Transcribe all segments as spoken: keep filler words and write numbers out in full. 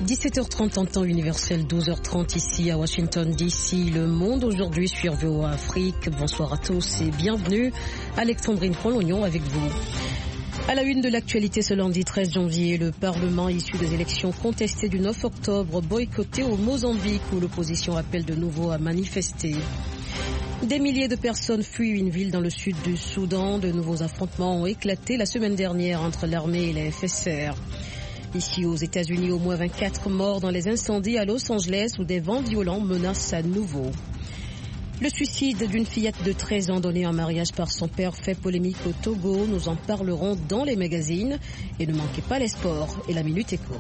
dix-sept heures trente en temps universel, douze heures trente ici à Washington D C. Le monde aujourd'hui sur V O A Afrique. Bonsoir à tous et bienvenue. Alexandrine Colognon avec vous. À la une de l'actualité ce lundi treize janvier, le Parlement issu des élections contestées du neuf octobre boycotté au Mozambique où l'opposition appelle de nouveau à manifester. Des milliers de personnes fuient une ville dans le sud du Soudan. De nouveaux affrontements ont éclaté la semaine dernière entre l'armée et la F S R. Ici aux États-Unis, au moins vingt-quatre morts dans les incendies à Los Angeles où des vents violents menacent à nouveau. Le suicide d'une fillette de treize ans donnée en mariage par son père fait polémique au Togo. Nous en parlerons dans les magazines. Et ne manquez pas les sports et la Minute Éco.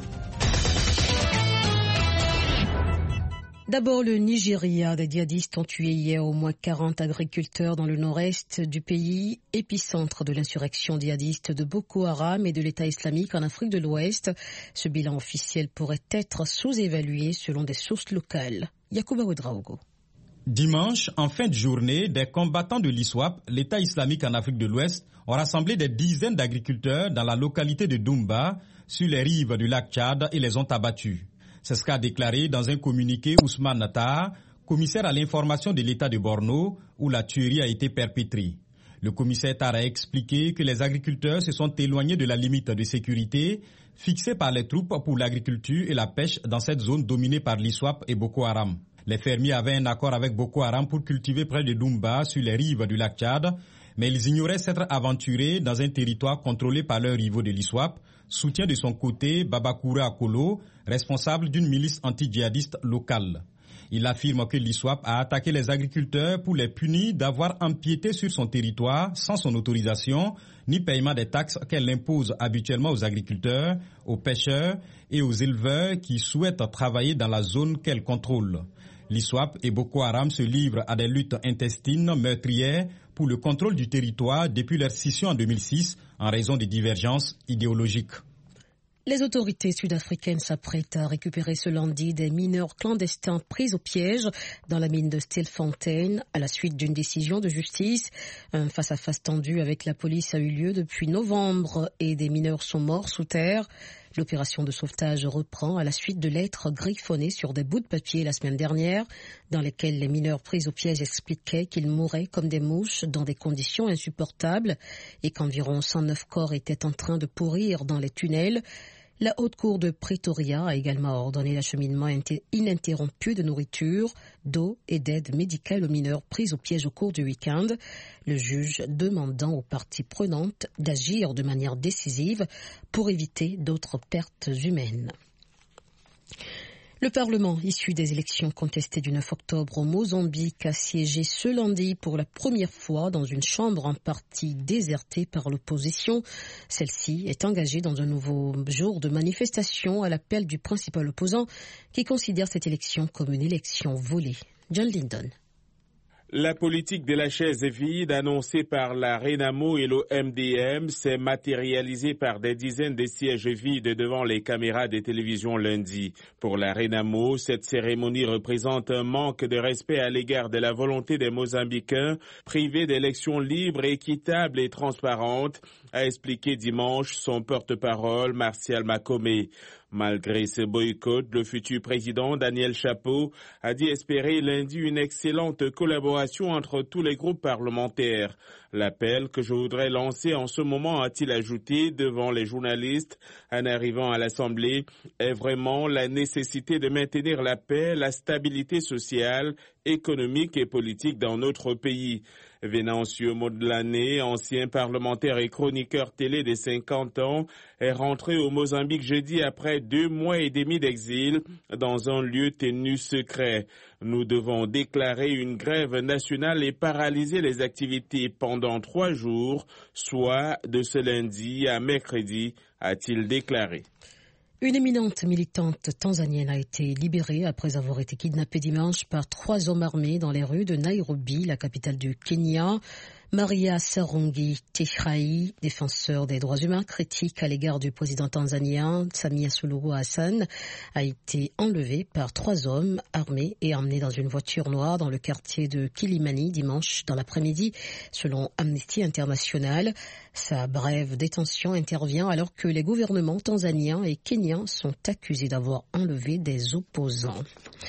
D'abord, le Nigeria. Des djihadistes ont tué hier au moins quarante agriculteurs dans le nord-est du pays, épicentre de l'insurrection djihadiste de Boko Haram et de l'État islamique en Afrique de l'Ouest. Ce bilan officiel pourrait être sous-évalué selon des sources locales. Yacouba Ouedraogo. Dimanche, en fin de journée, des combattants de l'I S W A P, l'État islamique en Afrique de l'Ouest, ont rassemblé des dizaines d'agriculteurs dans la localité de Doumba, sur les rives du lac Tchad, et les ont abattus. C'est ce qu'a déclaré dans un communiqué Ousmane Nata, commissaire à l'information de l'État de Borno, où la tuerie a été perpétrée. Le commissaire Tar a expliqué que les agriculteurs se sont éloignés de la limite de sécurité fixée par les troupes pour l'agriculture et la pêche dans cette zone dominée par l'I S W A P et Boko Haram. Les fermiers avaient un accord avec Boko Haram pour cultiver près de Doumba, sur les rives du lac Tchad, mais ils ignoraient s'être aventurés dans un territoire contrôlé par leurs rivaux de l'I S W A P, soutien de son côté Babakoura Akolo, responsable d'une milice anti-djihadiste locale. Il affirme que l'I S W A P a attaqué les agriculteurs pour les punir d'avoir empiété sur son territoire sans son autorisation, ni paiement des taxes qu'elle impose habituellement aux agriculteurs, aux pêcheurs et aux éleveurs qui souhaitent travailler dans la zone qu'elle contrôle. L'I S W A P et Boko Haram se livrent à des luttes intestines meurtrières pour le contrôle du territoire depuis leur scission en deux mille six en raison des divergences idéologiques. Les autorités sud-africaines s'apprêtent à récupérer ce lundi des mineurs clandestins pris au piège dans la mine de Stilfontein à la suite d'une décision de justice. Un face-à-face tendu avec la police a eu lieu depuis novembre et des mineurs sont morts sous terre. L'opération de sauvetage reprend à la suite de lettres griffonnées sur des bouts de papier la semaine dernière dans lesquelles les mineurs pris au piège expliquaient qu'ils mouraient comme des mouches dans des conditions insupportables et qu'environ cent neuf corps étaient en train de pourrir dans les tunnels. La Haute Cour de Pretoria a également ordonné l'acheminement ininterrompu de nourriture, d'eau et d'aide médicale aux mineurs pris au piège au cours du week-end. Le juge demandant aux parties prenantes d'agir de manière décisive pour éviter d'autres pertes humaines. Le Parlement, issu des élections contestées du neuf octobre au Mozambique, a siégé ce lundi pour la première fois dans une chambre en partie désertée par l'opposition. Celle-ci est engagée dans un nouveau jour de manifestation à l'appel du principal opposant qui considère cette élection comme une élection volée. John Lyndon. La politique de la chaise vide annoncée par la Renamo et l'O M D M s'est matérialisée par des dizaines de sièges vides devant les caméras des télévisions lundi. Pour la Renamo, cette cérémonie représente un manque de respect à l'égard de la volonté des Mozambicains privés d'élections libres, équitables et transparentes, a expliqué dimanche son porte-parole Martial Makome. Malgré ce boycott, le futur président Daniel Chapo a dit espérer lundi une excellente collaboration entre tous les groupes parlementaires. L'appel que je voudrais lancer en ce moment, a-t-il ajouté devant les journalistes en arrivant à l'Assemblée, est vraiment la nécessité de maintenir la paix, la stabilité sociale, économique et politique dans notre pays. Venancio Modlane, ancien parlementaire et chroniqueur télé de cinquante ans, est rentré au Mozambique jeudi après deux mois et demi d'exil dans un lieu tenu secret. Nous devons déclarer une grève nationale et paralyser les activités pendant trois jours, soit de ce lundi à mercredi, a-t-il déclaré. Une éminente militante tanzanienne a été libérée après avoir été kidnappée dimanche par trois hommes armés dans les rues de Nairobi, la capitale du Kenya. Maria Sarungi Tehrai, défenseur des droits humains, critique à l'égard du président tanzanien Samia Suluhu Hassan, a été enlevée par trois hommes armés et emmenée dans une voiture noire dans le quartier de Kilimani dimanche dans l'après-midi, selon Amnesty International. Sa brève détention intervient alors que les gouvernements tanzaniens et kenyans sont accusés d'avoir enlevé des opposants.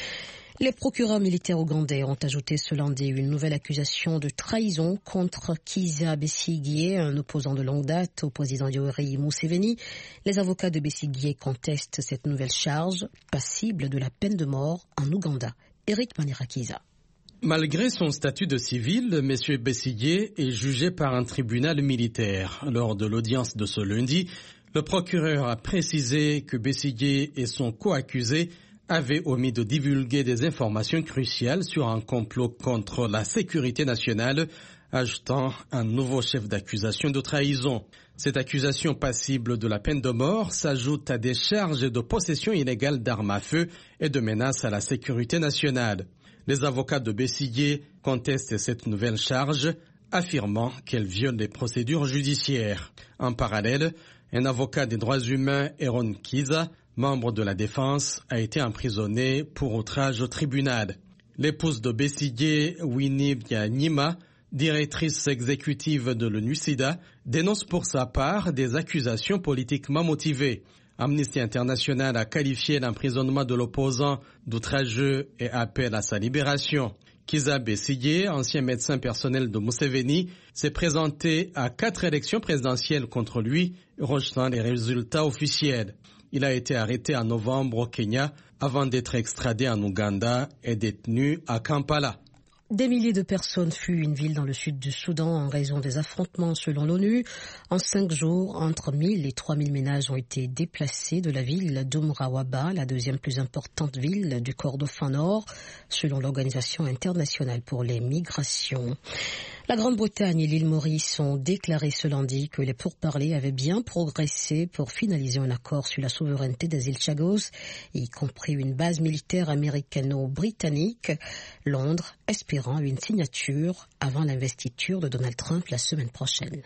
Les procureurs militaires ougandais ont ajouté ce lundi une nouvelle accusation de trahison contre Kizza Besigye, un opposant de longue date au président Yoweri Museveni. Les avocats de Besigye contestent cette nouvelle charge, passible de la peine de mort en Ouganda. Eric Manirakiza. Malgré son statut de civil, M. Besigye est jugé par un tribunal militaire. Lors de l'audience de ce lundi, le procureur a précisé que Besigye et son co-accusé avaient omis de divulguer des informations cruciales sur un complot contre la sécurité nationale, ajoutant un nouveau chef d'accusation de trahison. Cette accusation passible de la peine de mort s'ajoute à des charges de possession illégale d'armes à feu et de menaces à la sécurité nationale. Les avocats de Besigye contestent cette nouvelle charge, affirmant qu'elle viole les procédures judiciaires. En parallèle, un avocat des droits humains, Aaron Kizza, membre de la défense, a été emprisonné pour outrage au tribunal. L'épouse de Besigye, Winnie Byanyima, directrice exécutive de l'ONU-SIDA, dénonce pour sa part des accusations politiquement motivées. Amnesty International a qualifié l'emprisonnement de l'opposant d'outrageux et appelle à sa libération. Kizza Besigye, ancien médecin personnel de Museveni, s'est présenté à quatre élections présidentielles contre lui, rejetant les résultats officiels. Il a été arrêté en novembre au Kenya avant d'être extradé en Ouganda et détenu à Kampala. Des milliers de personnes fuient une ville dans le sud du Soudan en raison des affrontements selon l'ONU. En cinq jours, entre mille et trois mille ménages ont été déplacés de la ville d'Umrawaba, la deuxième plus importante ville du Kordofan Nord, selon l'Organisation internationale pour les migrations. La Grande-Bretagne et l'île Maurice ont déclaré ce lundi que les pourparlers avaient bien progressé pour finaliser un accord sur la souveraineté des îles Chagos, y compris une base militaire américano-britannique. Londres espérant une signature avant l'investiture de Donald Trump la semaine prochaine.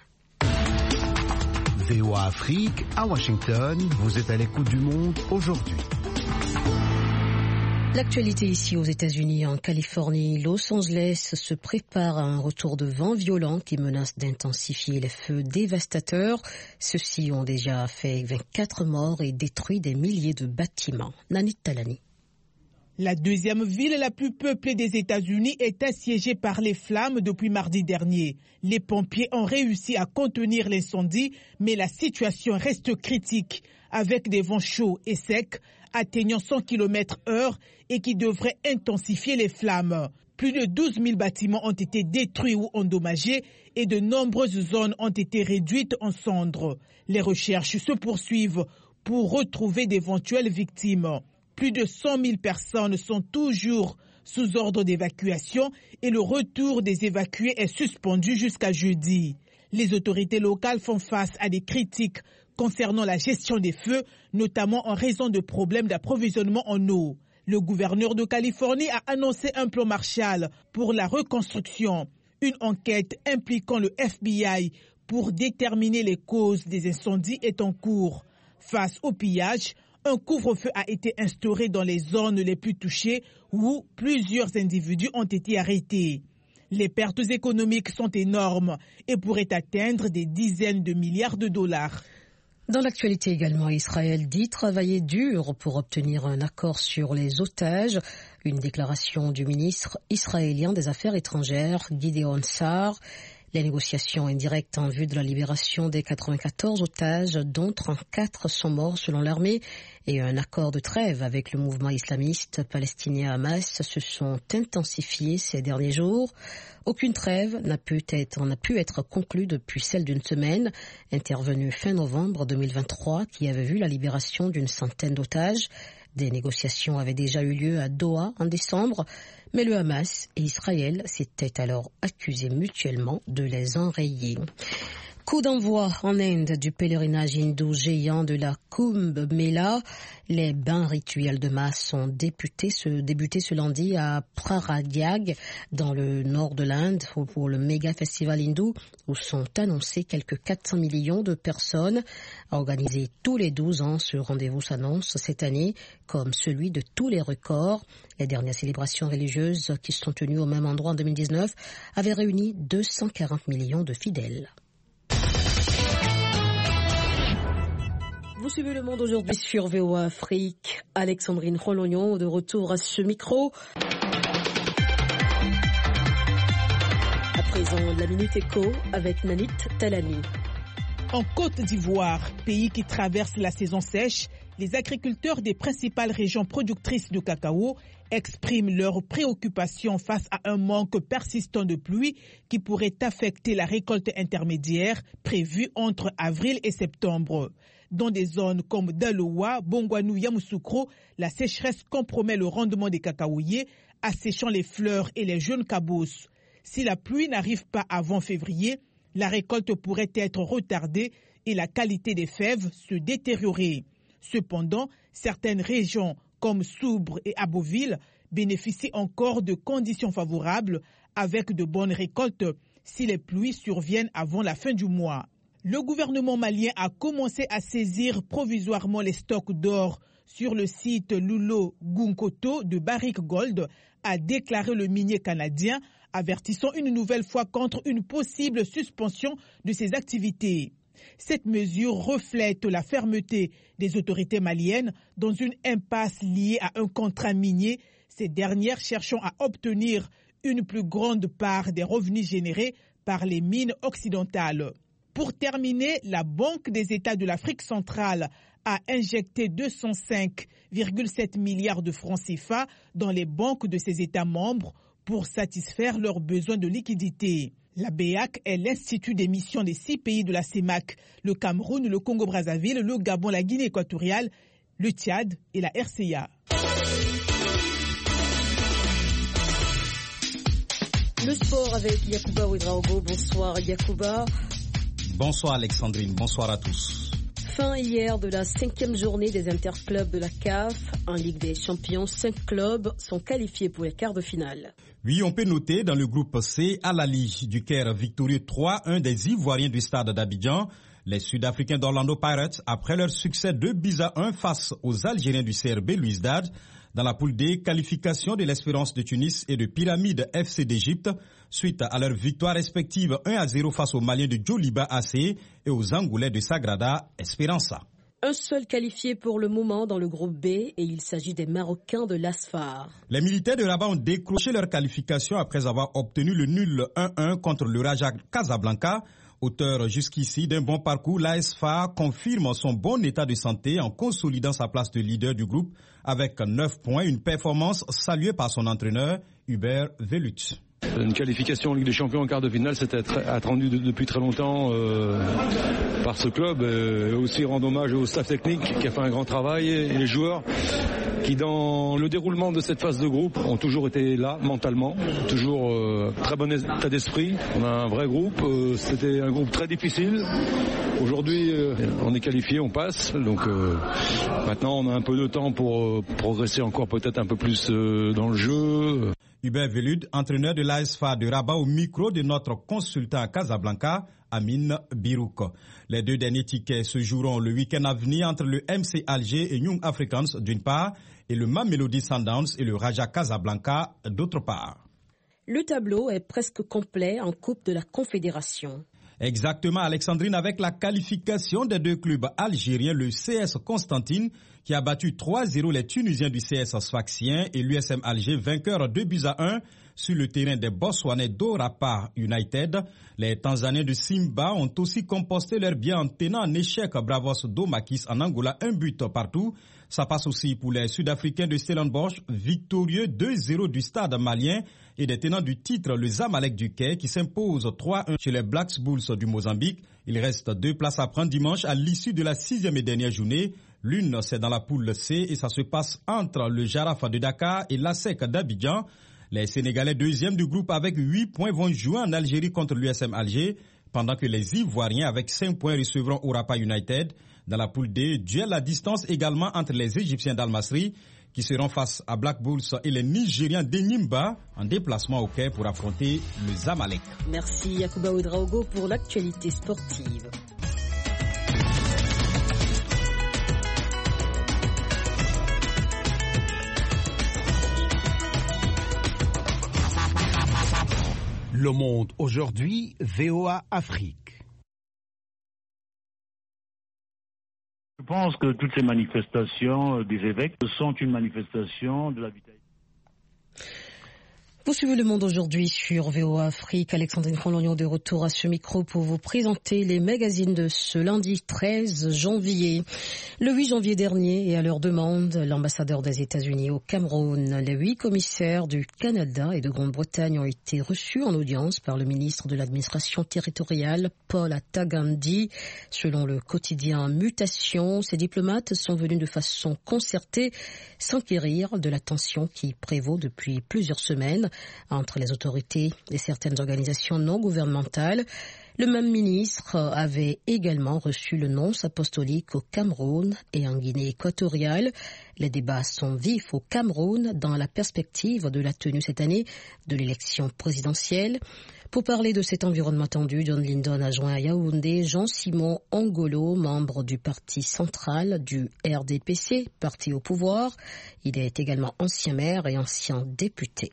V O A Afrique, à Washington, vous êtes à l'écoute du monde aujourd'hui. L'actualité ici aux États-Unis, en Californie, Los Angeles se prépare à un retour de vent violent qui menace d'intensifier les feux dévastateurs. Ceux-ci ont déjà fait vingt-quatre morts et détruit des milliers de bâtiments. Nanit Talani. La deuxième ville la plus peuplée des États-Unis est assiégée par les flammes depuis mardi dernier. Les pompiers ont réussi à contenir l'incendie, mais la situation reste critique, avec des vents chauds et secs atteignant cent kilomètres heure et qui devraient intensifier les flammes. Plus de douze mille bâtiments ont été détruits ou endommagés et de nombreuses zones ont été réduites en cendres. Les recherches se poursuivent pour retrouver d'éventuelles victimes. Plus de cent mille personnes sont toujours sous ordre d'évacuation et le retour des évacués est suspendu jusqu'à jeudi. Les autorités locales font face à des critiques concernant la gestion des feux, notamment en raison de problèmes d'approvisionnement en eau. Le gouverneur de Californie a annoncé un plan Marshall pour la reconstruction. Une enquête impliquant le F B I pour déterminer les causes des incendies est en cours. Face au pillage, un couvre-feu a été instauré dans les zones les plus touchées où plusieurs individus ont été arrêtés. Les pertes économiques sont énormes et pourraient atteindre des dizaines de milliards de dollars. Dans l'actualité également, Israël dit travailler dur pour obtenir un accord sur les otages. Une déclaration du ministre israélien des Affaires étrangères, Gideon Sa'ar. Les négociations indirectes en vue de la libération des quatre-vingt-quatorze otages, dont trente-quatre sont morts selon l'armée, et un accord de trêve avec le mouvement islamiste palestinien Hamas se sont intensifiés ces derniers jours. Aucune trêve n'a pu être, n'a pu être conclue depuis celle d'une semaine, intervenue fin novembre deux mille vingt-trois, qui avait vu la libération d'une centaine d'otages. Des négociations avaient déjà eu lieu à Doha en décembre, mais le Hamas et Israël s'étaient alors accusés mutuellement de les enrayer. Coup d'envoi en Inde du pèlerinage hindou géant de la Kumbh Mela. Les bains rituels de masse ont débuté ce, débuté ce lundi à Prayag, dans le nord de l'Inde, pour le méga festival hindou, où sont annoncés quelques quatre cents millions de personnes. Organisé tous les douze ans, ce rendez-vous s'annonce cette année comme celui de tous les records. Les dernières célébrations religieuses qui se sont tenues au même endroit en deux mille dix-neuf avaient réuni deux cent quarante millions de fidèles. Vous suivez Le Monde aujourd'hui sur V O A Afrique. Alexandrine Rolognon de retour à ce micro. À présent, la Minute Éco avec Nanit Talani. En Côte d'Ivoire, pays qui traverse la saison sèche, les agriculteurs des principales régions productrices de cacao expriment leurs préoccupations face à un manque persistant de pluie qui pourrait affecter la récolte intermédiaire prévue entre avril et septembre. Dans des zones comme Daloa, Bongwanou, Yamoussoukro, la sécheresse compromet le rendement des cacaoyers, asséchant les fleurs et les jeunes cabosses. Si la pluie n'arrive pas avant février, la récolte pourrait être retardée et la qualité des fèves se détériorer. Cependant, certaines régions comme Soubre et Aboville bénéficient encore de conditions favorables avec de bonnes récoltes si les pluies surviennent avant la fin du mois. Le gouvernement malien a commencé à saisir provisoirement les stocks d'or sur le site Loulo-Gunkoto de Barrick Gold, a déclaré le minier canadien, avertissant une nouvelle fois contre une possible suspension de ses activités. Cette mesure reflète la fermeté des autorités maliennes dans une impasse liée à un contrat minier, ces dernières cherchant à obtenir une plus grande part des revenus générés par les mines occidentales. Pour terminer, la Banque des États de l'Afrique centrale a injecté deux cent cinq virgule sept milliards de francs C F A dans les banques de ses États membres pour satisfaire leurs besoins de liquidité. La B E A C est l'institut d'émission des six pays de la C E M A C, le Cameroun, le Congo-Brazzaville, le Gabon, la Guinée équatoriale, le Tchad et la R C A. Le sport avec Yacouba Ouedraogo. Bonsoir Yacouba. Bonsoir Alexandrine, bonsoir à tous. Fin hier de la cinquième journée des interclubs de la C A F. En Ligue des Champions, cinq clubs sont qualifiés pour les quarts de finale. Oui, on peut noter dans le groupe C, Al Ahly du Caire victorieux trois un des Ivoiriens du stade d'Abidjan. Les Sud-Africains d'Orlando Pirates, après leur succès deux buts à un face aux Algériens du C R B Louisdad, dans la poule D, qualification de l'Espérance de Tunis et de Pyramide F C d'Égypte, suite à leur victoire respective un à zéro face aux Maliens de Djoliba A C et aux Angolais de Sagrada Esperança. Un seul qualifié pour le moment dans le groupe B et il s'agit des Marocains de l'Asfar. Les militaires de Rabat ont décroché leur qualification après avoir obtenu le nul un un contre le Raja Casablanca. Auteur jusqu'ici d'un bon parcours, l'Asfar confirme son bon état de santé en consolidant sa place de leader du groupe avec neuf points, une performance saluée par son entraîneur Hubert Vellut. Une qualification en Ligue des Champions en quart de finale, c'était attendu de, depuis très longtemps euh, par ce club. Et aussi rendre hommage au staff technique qui a fait un grand travail et, et les joueurs qui, dans le déroulement de cette phase de groupe, ont toujours été là mentalement, toujours euh, très bon état d'esprit. On a un vrai groupe. Euh, c'était un groupe très difficile. Aujourd'hui, euh, on est qualifié, on passe. Donc euh, maintenant, on a un peu de temps pour euh, progresser encore peut-être un peu plus euh, dans le jeu. Hubert Velud, entraîneur de l'Asfar de Rabat, au micro de notre consultant à Casablanca, Amine Birouk. Les deux derniers tickets se joueront le week-end à venir entre le M C Alger et Young Africans d'une part et le Mamelodi Sundowns et le Raja Casablanca d'autre part. Le tableau est presque complet en Coupe de la Confédération. Exactement, Alexandrine, avec la qualification des deux clubs algériens, le C S Constantine qui a battu trois zéro les Tunisiens du C S Sfaxien et l'U S M Alger vainqueur deux buts à un sur le terrain des Botswanais d'Orapa United. Les Tanzaniens de Simba ont aussi composté leur bien en tenant en échec Bravos Domakis en Angola un but partout. Ça passe aussi pour les Sud-Africains de Stellenbosch, victorieux deux zéro du stade malien et des tenants du titre, le Zamalek du Caire, qui s'impose trois un chez les Blacks Bulls du Mozambique. Il reste deux places à prendre dimanche à l'issue de la sixième et dernière journée. L'une, c'est dans la poule C et ça se passe entre le Jaraaf de Dakar et l'A S E C d'Abidjan. Les Sénégalais deuxième du groupe avec huit points vont jouer en Algérie contre l'U S M Alger. pendant que les Ivoiriens avec cinq points recevront Orapa United. Dans la poule D, duel à distance également entre les Égyptiens d'Al Masry qui seront face à Black Bulls et les Nigériens d'Enyimba en déplacement au Caire pour affronter le Zamalek. Merci Yacouba Ouedraogo pour l'actualité sportive. Le Monde aujourd'hui, V O A Afrique. Je pense que toutes ces manifestations des évêques sont une manifestation de la vitalité. Vous suivez Le Monde aujourd'hui sur V O A Afrique. Alexandrine Front-Lognon de retour à ce micro pour vous présenter les magazines de ce lundi treize janvier. Le huit janvier dernier, et à leur demande, l'ambassadeur des États-Unis au Cameroun, les huit commissaires du Canada et de Grande-Bretagne ont été reçus en audience par le ministre de l'administration territoriale, Paul Atagandi. Selon le quotidien Mutation, ces diplomates sont venus de façon concertée s'enquérir de la tension qui prévaut depuis plusieurs semaines entre les autorités et certaines organisations non gouvernementales. Le même ministre avait également reçu le nonce apostolique au Cameroun et en Guinée équatoriale. Les débats sont vifs au Cameroun dans la perspective de la tenue cette année de l'élection présidentielle. Pour parler de cet environnement tendu, John Lindon a joint à Yaoundé Jean-Simon Ongolo, membre du parti central du R D P C, parti au pouvoir. Il est également ancien maire et ancien député.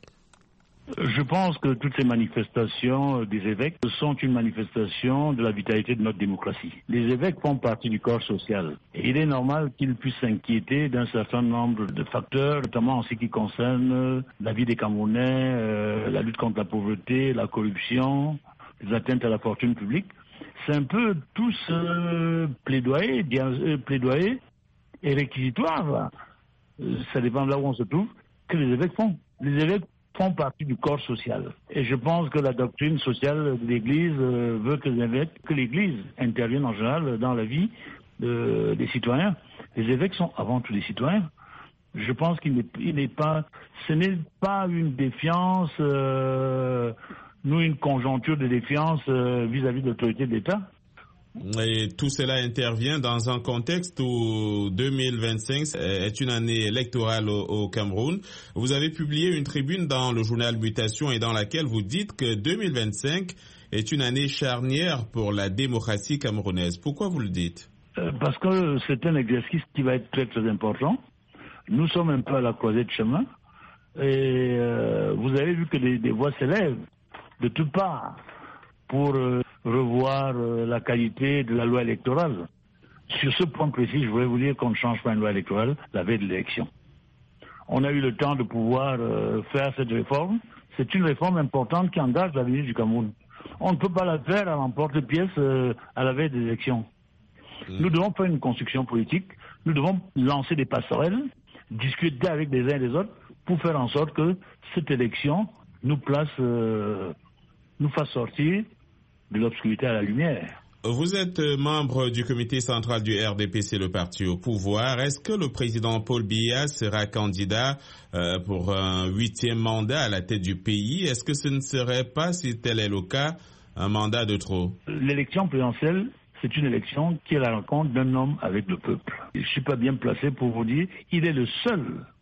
Je pense que toutes ces manifestations des évêques sont une manifestation de la vitalité de notre démocratie. Les évêques font partie du corps social. Et il est normal qu'ils puissent s'inquiéter d'un certain nombre de facteurs, notamment en ce qui concerne la vie des Camerounais, euh, la lutte contre la pauvreté, la corruption, les atteintes à la fortune publique. C'est un peu tout ce plaidoyer, euh, plaidoyer et réquisitoire, euh, ça dépend de là où on se trouve, que les évêques font. Les évêques font partie du corps social. Et je pense que la doctrine sociale de l'Église euh, veut que, les évêques, que l'Église intervienne en général dans la vie de, des citoyens. Les évêques sont avant tout des citoyens. Je pense qu'il n'est, il n'est pas, ce n'est pas une défiance, euh, nous une conjoncture de défiance euh, vis-à-vis de l'autorité de l'État. Et tout cela intervient dans un contexte où deux mille vingt-cinq est une année électorale au, au Cameroun. Vous avez publié une tribune dans le journal Mutation et dans laquelle vous dites que deux mille vingt-cinq est une année charnière pour la démocratie camerounaise. Pourquoi vous le dites ? euh, Parce que c'est un exercice qui va être très très important. Nous sommes un peu à la croisée de chemin et euh, vous avez vu que des, des voix s'élèvent de toutes parts pour euh, revoir euh, la qualité de la loi électorale. Sur ce point précis, je voulais vous dire qu'on ne change pas une loi électorale la veille de l'élection. On a eu le temps de pouvoir euh, faire cette réforme. C'est une réforme importante qui engage l'avenir du Cameroun. On ne peut pas la faire à l'emporte-pièce euh, à la veille des élections. Mmh. Nous devons faire une construction politique. Nous devons lancer des passerelles, discuter avec les uns et les autres pour faire en sorte que cette élection nous place, euh, nous fasse sortir de l'obscurité à la lumière. Vous êtes membre du comité central du R D P C, le parti au pouvoir. Est-ce que le président Paul Biya sera candidat euh, pour un huitième mandat à la tête du pays? Est-ce que ce ne serait pas, si tel est le cas, un mandat de trop? L'élection présidentielle, c'est une élection qui est la rencontre d'un homme avec le peuple. Je ne suis pas bien placé pour vous dire, il est le seul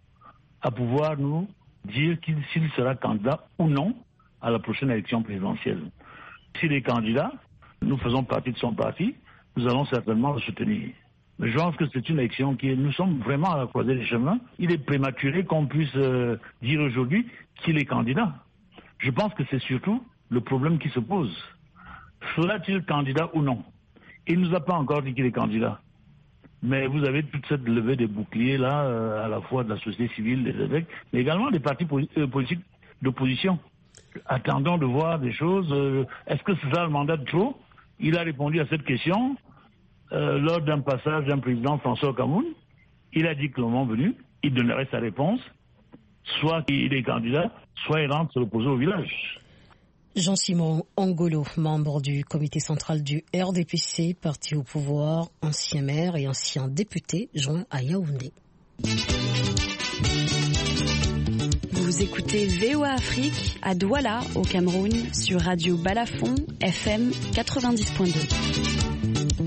à pouvoir nous dire qu'il, s'il sera candidat ou non à la prochaine élection présidentielle. S'il est candidat, nous faisons partie de son parti, nous allons certainement le soutenir. Mais je pense que c'est une élection qui est, nous sommes vraiment à la croisée des chemins. Il est prématuré qu'on puisse euh, dire aujourd'hui qu'il est candidat. Je pense que c'est surtout le problème qui se pose. Sera-t-il candidat ou non? Il ne nous a pas encore dit qu'il est candidat. Mais vous avez toute cette levée des boucliers là, euh, à la fois de la société civile, des évêques, mais également des partis politiques d'opposition. Attendons de voir des choses. Euh, est-ce que c'est ça le mandat de trop? Il a répondu à cette question euh, lors d'un passage d'un président François au Cameroun. Il a dit que le moment venu, il donnerait sa réponse. Soit il est candidat, soit il rentre se reposer au village. Jean-Simon Ongolo, membre du comité central du R D P C, parti au pouvoir, ancien maire et ancien député, joint à Yaoundé. Vous écoutez V O A Afrique à Douala, au Cameroun, sur Radio Balafon, F M quatre-vingt-dix point deux.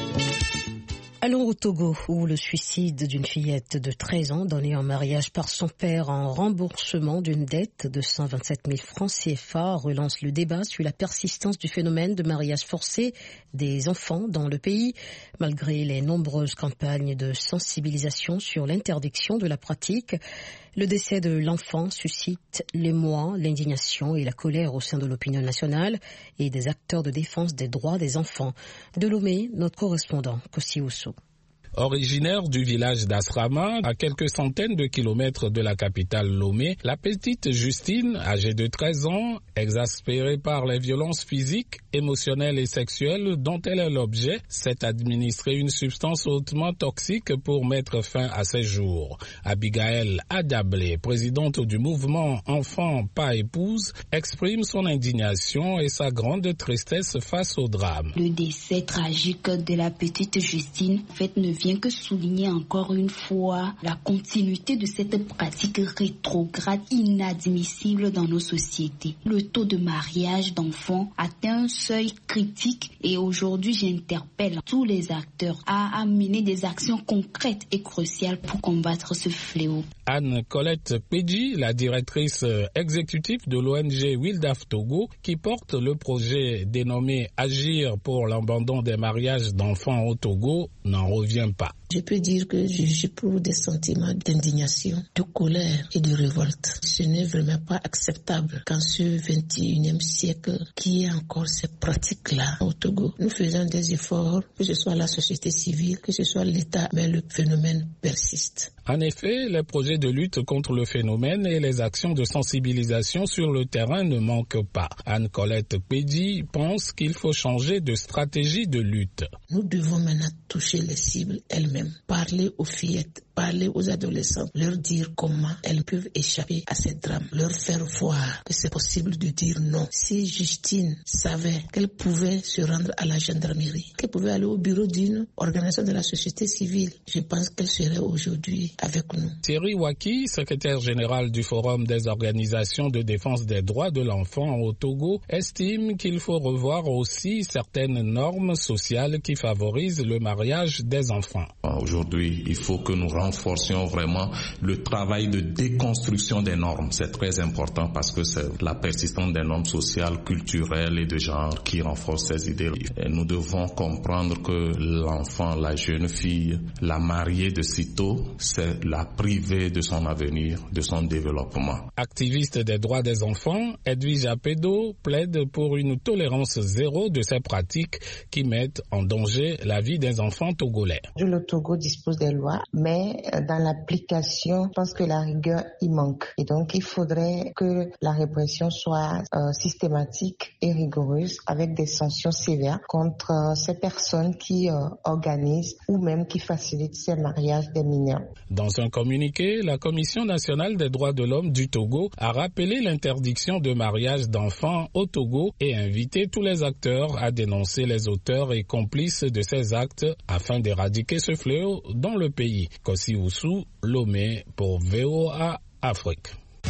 Allons au Togo, où le suicide d'une fillette de treize ans donnée en mariage par son père en remboursement d'une dette de cent vingt-sept mille francs C F A relance le débat sur la persistance du phénomène de mariage forcé des enfants dans le pays, malgré les nombreuses campagnes de sensibilisation sur l'interdiction de la pratique. Le décès de l'enfant suscite l'émoi, l'indignation et la colère au sein de l'opinion nationale et des acteurs de défense des droits des enfants. De Lomé, notre correspondant, Kossi Ousso. Originaire du village d'Asrama, à quelques centaines de kilomètres de la capitale Lomé, la petite Justine, âgée de treize ans, exaspérée par les violences physiques, émotionnelles et sexuelles dont elle est l'objet, s'est administrée une substance hautement toxique pour mettre fin à ses jours. Abigail Adablé, présidente du mouvement Enfants pas épouse, exprime son indignation et sa grande tristesse face au drame. Le décès tragique de la petite Justine fait ne vient que souligner encore une fois la continuité de cette pratique rétrograde inadmissible dans nos sociétés. Le taux de mariage d'enfants atteint un seuil critique et aujourd'hui j'interpelle tous les acteurs à amener des actions concrètes et cruciales pour combattre ce fléau. Anne-Colette Pédji, la directrice exécutive de l'O N G Wildaf Togo, qui porte le projet dénommé Agir pour l'abandon des mariages d'enfants au Togo, n'en revient pas. Je peux dire que j'éprouve des sentiments d'indignation, de colère et de révolte. Ce n'est vraiment pas acceptable qu'en ce vingt et unième siècle, qu'il y ait encore ces pratiques-là au Togo. Nous faisons des efforts, que ce soit la société civile, que ce soit l'État, mais le phénomène persiste. En effet, les projets de lutte contre le phénomène et les actions de sensibilisation sur le terrain ne manquent pas. Anne-Colette Pédji pense qu'il faut changer de stratégie de lutte. Nous devons maintenant toucher les cibles elles-mêmes, parler aux fillettes, parler aux adolescents, leur dire comment elles peuvent échapper à ces drames, leur faire voir que c'est possible de dire non. Si Justine savait qu'elle pouvait se rendre à la gendarmerie, qu'elle pouvait aller au bureau d'une organisation de la société civile, je pense qu'elle serait aujourd'hui avec nous. Thierry Waki, secrétaire général du Forum des organisations de défense des droits de l'enfant au Togo, estime qu'il faut revoir aussi certaines normes sociales qui favorisent le mariage des enfants. Aujourd'hui, il faut que nous renforcions vraiment le travail de déconstruction des normes. C'est très important parce que c'est la persistance des normes sociales, culturelles et de genre qui renforce ces idées. Et nous devons comprendre que l'enfant, la jeune fille, la mariée de sitôt, c'est la priver de son avenir, de son développement. Activiste des droits des enfants, Edwige Apedo plaide pour une tolérance zéro de ces pratiques qui mettent en danger la vie des enfants togolais. Le Togo dispose des lois, mais dans l'application, je pense que la rigueur y manque. Et donc, il faudrait que la répression soit euh, systématique et rigoureuse avec des sanctions sévères contre euh, ces personnes qui euh, organisent ou même qui facilitent ces mariages des mineurs. Dans un communiqué, la Commission nationale des droits de l'homme du Togo a rappelé l'interdiction de mariage d'enfants au Togo et invité tous les acteurs à dénoncer les auteurs et complices de ces actes afin d'éradiquer ce fléau dans le pays. Kossi Ousso, Lomé pour V O A Afrique.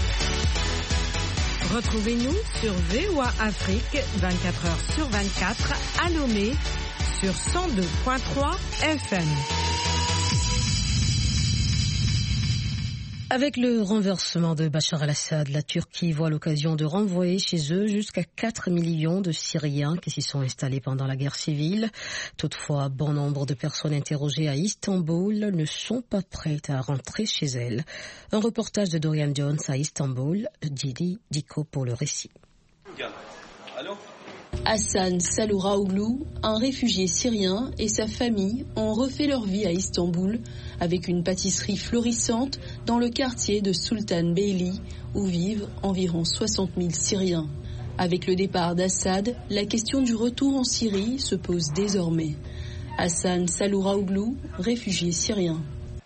Retrouvez-nous sur V O A Afrique vingt-quatre heures sur vingt-quatre à Lomé sur cent deux virgule trois F M. Avec le renversement de Bachar el-Assad, la Turquie voit l'occasion de renvoyer chez eux jusqu'à quatre millions de Syriens qui s'y sont installés pendant la guerre civile. Toutefois, bon nombre de personnes interrogées à Istanbul ne sont pas prêtes à rentrer chez elles. Un reportage de Dorian Jones à Istanbul, Didi Diko pour le récit. Hassan Salouraoglou, un réfugié syrien, et sa famille ont refait leur vie à Istanbul avec une pâtisserie florissante dans le quartier de Sultan Beyli où vivent environ soixante mille Syriens. Avec le départ d'Assad, la question du retour en Syrie se pose désormais. Hassan Salouraoglou, réfugié syrien.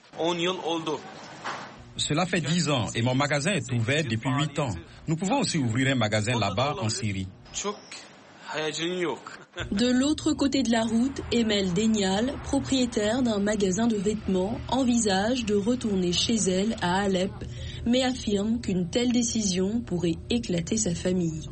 Cela fait dix ans et mon magasin est ouvert depuis huit ans. Nous pouvons aussi ouvrir un magasin là-bas en Syrie. De l'autre côté de la route, Emel Denial, propriétaire d'un magasin de vêtements, envisage de retourner chez elle à Alep, mais affirme qu'une telle décision pourrait éclater sa famille.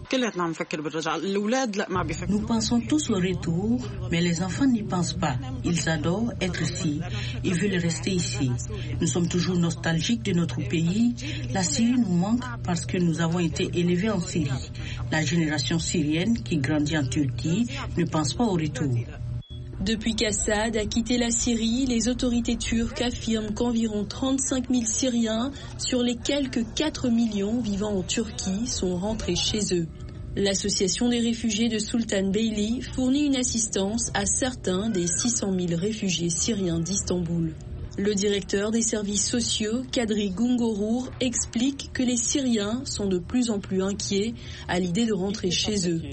Nous pensons tous au retour, mais les enfants n'y pensent pas. Ils adorent être ici. Ils veulent rester ici. Nous sommes toujours nostalgiques de notre pays. La Syrie nous manque parce que nous avons été élevés en Syrie. La génération syrienne qui grandit en Turquie ne pense pas au retour. Depuis qu'Assad a quitté la Syrie, les autorités turques affirment qu'environ trente-cinq mille Syriens sur les quelques quatre millions vivant en Turquie sont rentrés chez eux. L'association des réfugiés de Sultan Beyli fournit une assistance à certains des six cent mille réfugiés syriens d'Istanbul. Le directeur des services sociaux, Kadri Gungorur, explique que les Syriens sont de plus en plus inquiets à l'idée de rentrer chez eux.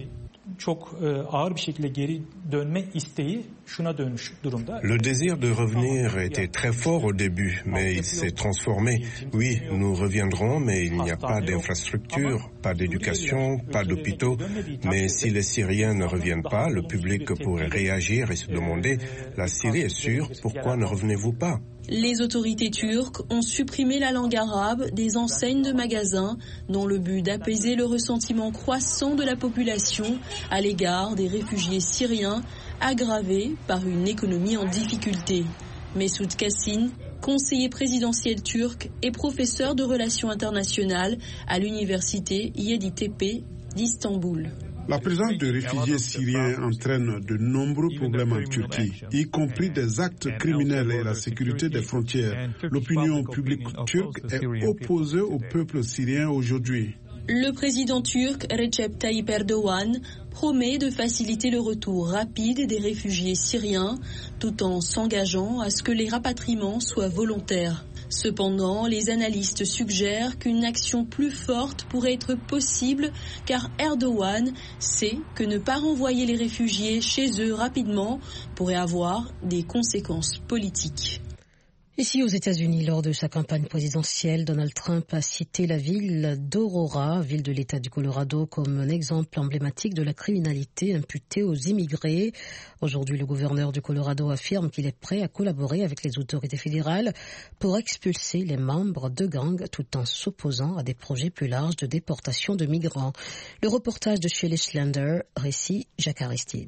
Le désir de revenir était très fort au début, mais il s'est transformé. Oui, nous reviendrons, mais il n'y a pas d'infrastructure, pas d'éducation, pas d'hôpitaux. Mais si les Syriens ne reviennent pas, le public pourrait réagir et se demander « La Syrie est sûre, pourquoi ne revenez-vous pas ?» Les autorités turques ont supprimé la langue arabe des enseignes de magasins dans le but d'apaiser le ressentiment croissant de la population à l'égard des réfugiés syriens aggravés par une économie en difficulté. Messoud Kassin, conseiller présidentiel turc et professeur de relations internationales à l'université Yeditepe d'Istanbul. La présence de réfugiés syriens entraîne de nombreux problèmes en Turquie, y compris des actes criminels et la sécurité des frontières. L'opinion publique turque est opposée au peuple syrien aujourd'hui. Le président turc Recep Tayyip Erdogan promet de faciliter le retour rapide des réfugiés syriens tout en s'engageant à ce que les rapatriements soient volontaires. Cependant, les analystes suggèrent qu'une action plus forte pourrait être possible car Erdogan sait que ne pas renvoyer les réfugiés chez eux rapidement pourrait avoir des conséquences politiques. Ici aux États-Unis, lors de sa campagne présidentielle, Donald Trump a cité la ville d'Aurora, ville de l'État du Colorado, comme un exemple emblématique de la criminalité imputée aux immigrés. Aujourd'hui, le gouverneur du Colorado affirme qu'il est prêt à collaborer avec les autorités fédérales pour expulser les membres de gangs tout en s'opposant à des projets plus larges de déportation de migrants. Le reportage de Shelley Schlander, récit Jacques Aristide.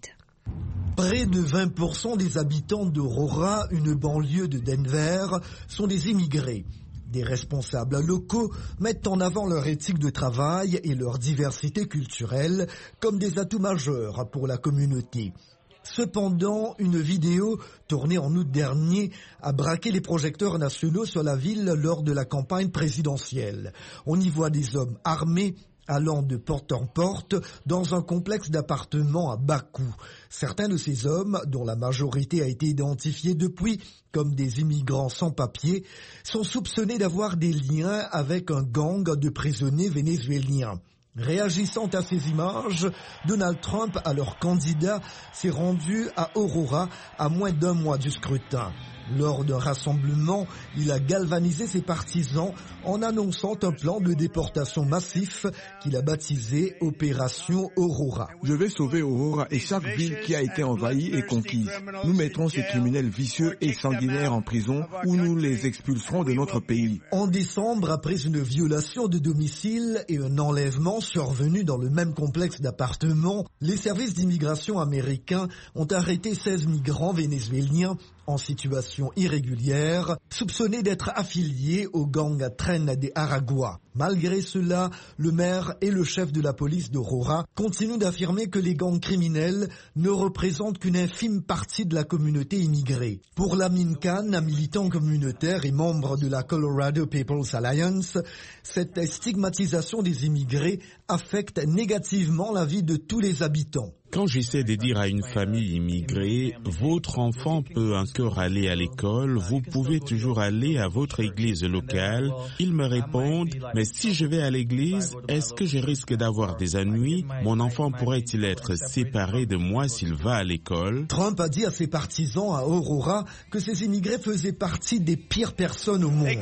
Près de vingt pour cent des habitants d'Aurora, une banlieue de Denver, sont des immigrés. Des responsables locaux mettent en avant leur éthique de travail et leur diversité culturelle comme des atouts majeurs pour la communauté. Cependant, une vidéo tournée en août dernier a braqué les projecteurs nationaux sur la ville lors de la campagne présidentielle. On y voit des hommes armés allant de porte en porte dans un complexe d'appartements à bas coût. Certains de ces hommes, dont la majorité a été identifiée depuis comme des immigrants sans papier, sont soupçonnés d'avoir des liens avec un gang de prisonniers vénézuéliens. Réagissant à ces images, Donald Trump, alors candidat, s'est rendu à Aurora à moins d'un mois du scrutin. Lors d'un rassemblement, il a galvanisé ses partisans en annonçant un plan de déportation massif qu'il a baptisé Opération Aurora. Je vais sauver Aurora et chaque ville qui a été envahie et conquise. Nous mettrons ces criminels vicieux et sanguinaires en prison ou nous les expulserons de notre pays. En décembre, après une violation de domicile et un enlèvement survenu dans le même complexe d'appartements, les services d'immigration américains ont arrêté seize migrants vénézuéliens en situation irrégulière, soupçonnés d'être affiliés au gang Tren de Aragua. Malgré cela, le maire et le chef de la police d'Aurora continuent d'affirmer que les gangs criminels ne représentent qu'une infime partie de la communauté immigrée. Pour Lamin Khan, un militant communautaire et membre de la Colorado People's Alliance, cette stigmatisation des immigrés affecte négativement la vie de tous les habitants. Quand j'essaie de dire à une famille immigrée, votre enfant peut encore aller à l'école, vous pouvez toujours aller à votre église locale, ils me répondent, mais si je vais à l'église, est-ce que je risque d'avoir des ennuis? Mon enfant pourrait-il être séparé de moi s'il va à l'école? Trump a dit à ses partisans à Aurora que ces immigrés faisaient partie des pires personnes au monde.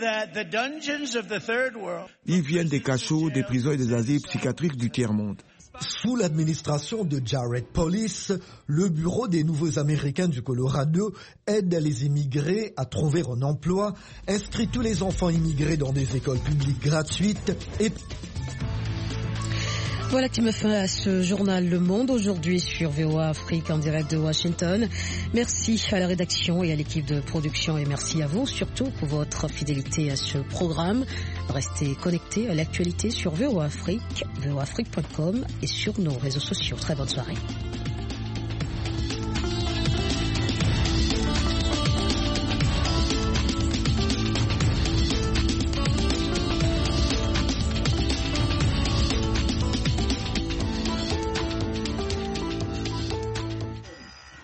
Ils viennent des cachots, des prisons et des asiles psychiatriques du tiers-monde. Sous l'administration de Jared Polis, le Bureau des Nouveaux Américains du Colorado aide les immigrés à trouver un emploi, inscrit tous les enfants immigrés dans des écoles publiques gratuites et... Voilà qui me fait à ce journal Le Monde aujourd'hui sur V O A Afrique en direct de Washington. Merci à la rédaction et à l'équipe de production et merci à vous surtout pour votre fidélité à ce programme. Restez connectés à l'actualité sur V O A Afrique, V O A Afrique point com et sur nos réseaux sociaux. Très bonne soirée.